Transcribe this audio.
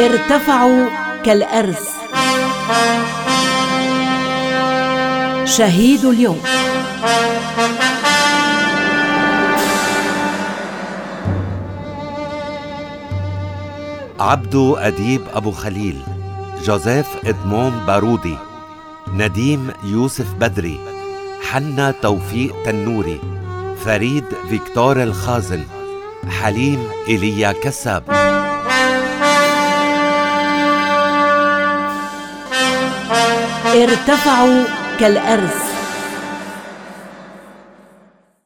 ارتفعوا كالأرز. شهيد اليوم. عبدو أديب أبو خليل، جوزيف إدمون بارودي، نديم يوسف بدري، حنا توفيق تنوري، فريد فيكتور الخازن، حليم إيليا كساب. ارتفعوا كالأرز.